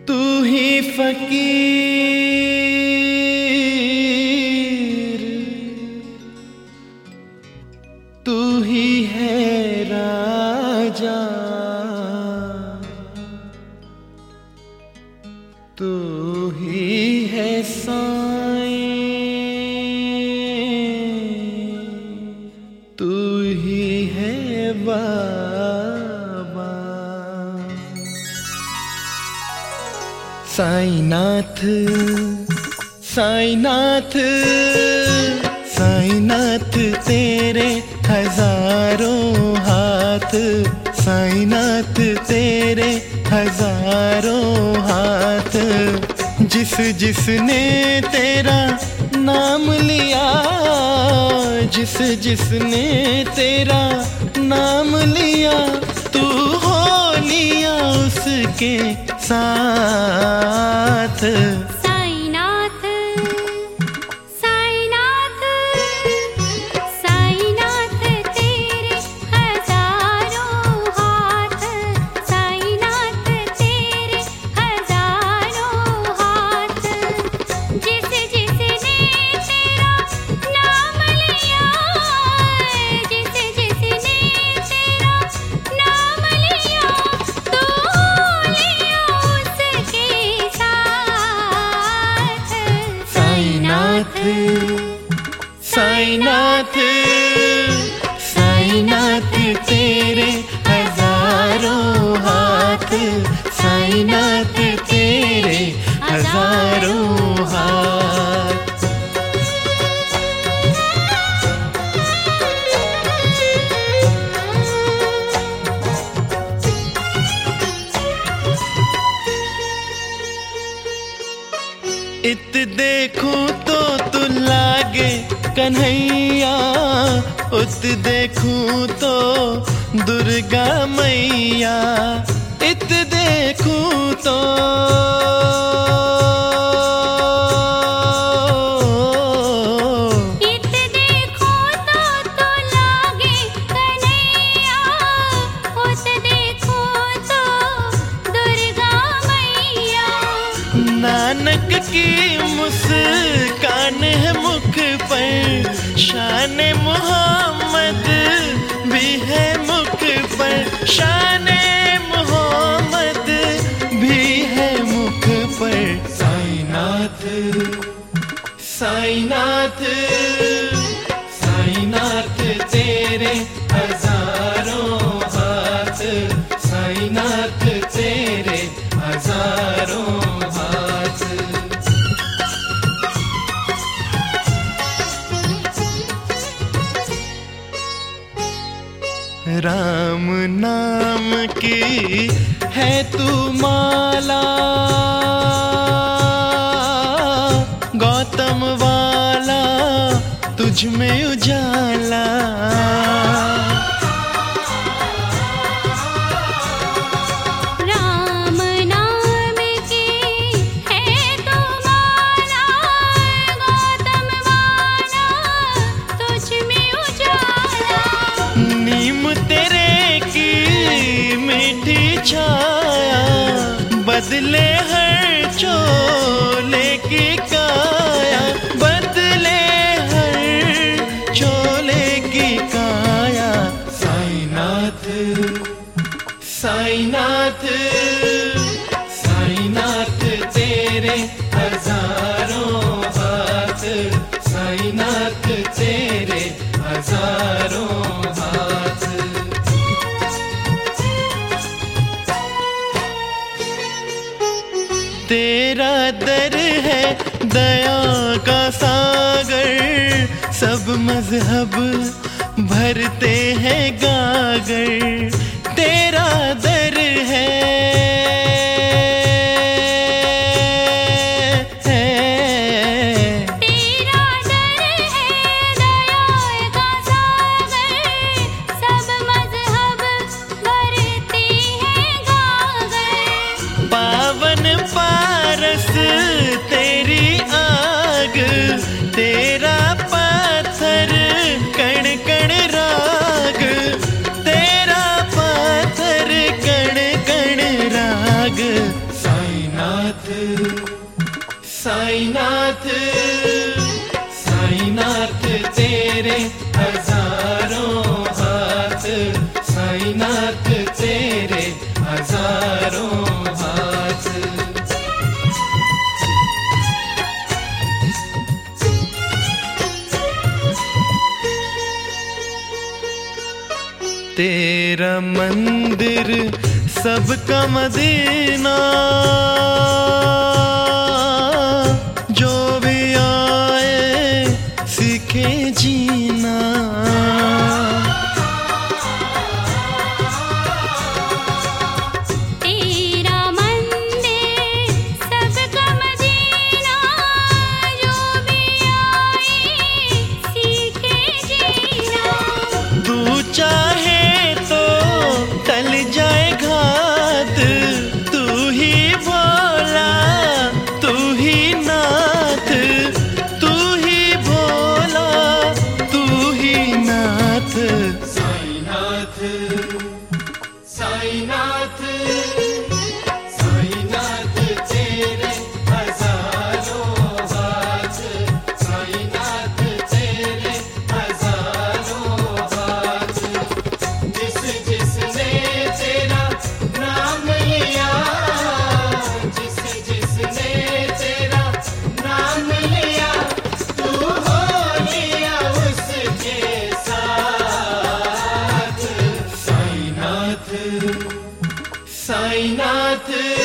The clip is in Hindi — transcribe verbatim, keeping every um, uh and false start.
तू ही फकीर, तू ही है राजा, तू ही है साईं, तू ही है बाबा। साईनाथ साईनाथ साईनाथ तेरे हजारों हाथ, साईनाथ तेरे हजारों हाथ। जिस जिसने तेरा नाम लिया, जिस जिसने तेरा नाम लिया, तू हो लिया उसके साथ। साईनाथ साईनाथ साईनाथ तेरे हजारों हाथ, साईनाथ तेरे हजारों हाथ। जिस जिसने तेरा नाम लिया, जिस जिसने तेरा नाम लिया, तू लिया उसके साथ। साईनाथ साईनाथ साईनाथ तेरे हजारों हाथ, साईनाथ तेरे हजारों हाथ। इत देखूं तो तू लागे कन्हैया, उत देखूं तो दुर्गा मैया। इत देखूं तो इत देखूं तो तू लागे कन्हैया, उत देखूं तो दुर्गा मैया। नानक की मुस्कान है मुख पर, शान मोहम्मद भी है मुख पर, शान मोहम्मद भी है मुख पर। साईनाथ साईनाथ साईनाथ तेरे हजारों हाथ, साईनाथ तेरे हजारों हाथ। राम नाम की है तू माला, गौतम वाला तुझ में उजाला। राम नाम की है तू माला, गौतम वाला तुझ में उजाला। नीम तेरे की मीठी छाया, बदले हर चोले की काया, बदले हर चोले की काया। साईनाथ साईनाथ साईनाथ तेरे हजारों हाथ, साईनाथ तेरे हजारों हाथ। तेरा दर है दया का सागर, सब मजहब भरते हैं गागर। तेरा दर है तेरा दर है दया का सागर, सब मजहब भरते हैं गागर। पावन पारस तेरी आग, तेरा पत्थर कण कण राग, तेरा साईनाथ तेरे हजारों हाथ। तेरा मंदिर सबका मदीना, जो भी आए सीखे जीना। तेरा मंदिर सबका मदीना, जो भी आए सीखे जीना। तू चाहे तो टल जाए घात, तू ही भोला तू ही नाथ, तू ही भोला तू ही नाथ। साईनाथ साईनाथ साईनाथ तेरे हजारों हाथ, साईनाथ तेरे हजारों हाथ। जिस जिसने तेरा नाम लिया, जिस जिसने तेरा नाम लिया, तू हो लिया उसके साथ। साईनाथ साईनाथ